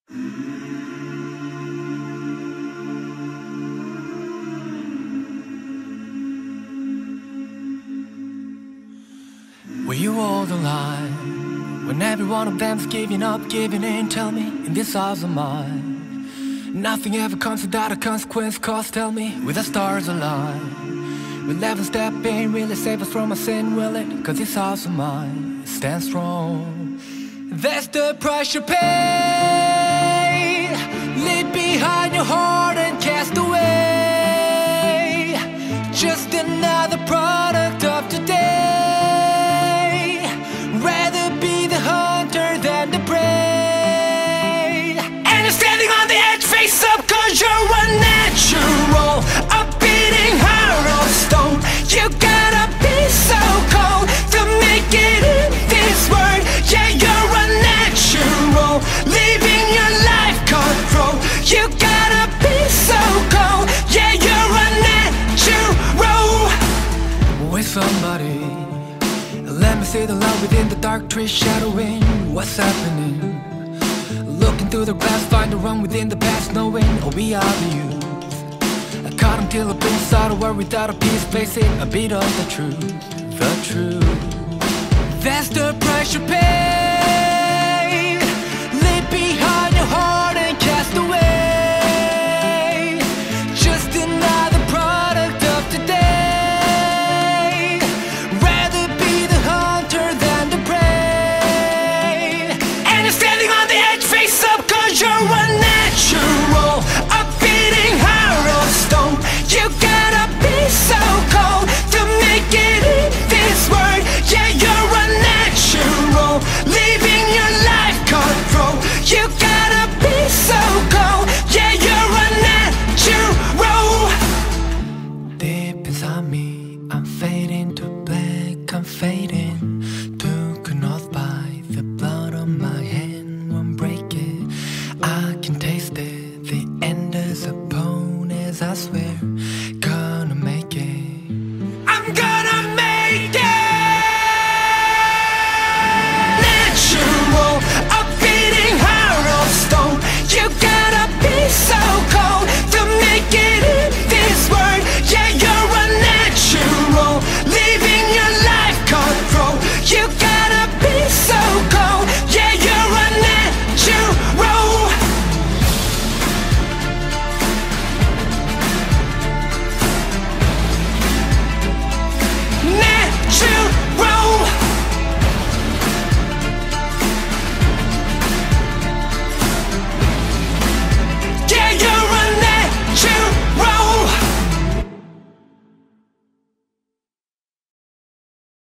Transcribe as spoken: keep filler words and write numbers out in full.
Were you all the line when every one of them's giving up, giving in? Tell me, in this house of mine, nothing ever comes without a consequence. Cause tell me, with the stars align, will heaven step in, really save us from our sin, will it? Cause this house of mine stands strong. That's the price you pay. Leave behind your heart and cast away. Just another product of today. Rather be the hunter than the prey. And you're standing on the edge, face up, cause you're unnatural. A beating heart of stone. You gotta be so cold to make it in this world. Yeah, you're unnatural, living your life control. You gotta be so cold. Yeah, you're unnatural. With somebody, let me see the light within the dark trees shadowing what's happening. Looking through the glass, find the wrong within the past, knowing oh, we are the youth. I caught until I been inside a world without a peace, facing a beat of the truth, the truth. That's the price you pay.